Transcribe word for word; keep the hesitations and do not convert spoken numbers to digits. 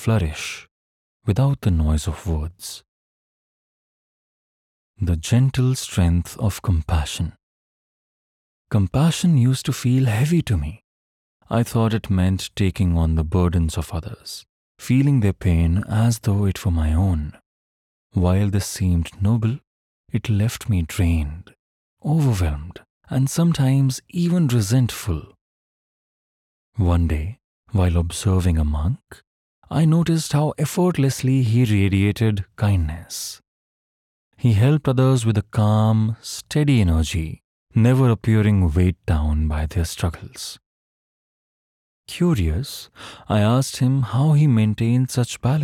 flourish without the noise of words. The gentle strength of compassion. Compassion used to feel heavy to me. I thought it meant taking on the burdens of others, feeling their pain as though it were my own. While this seemed noble, it left me drained, overwhelmed, and sometimes even resentful. One day, while observing a monk, I noticed how effortlessly he radiated kindness. He helped others with a calm, steady energy, never appearing weighed down by their struggles. Curious, I asked him how he maintained such balance.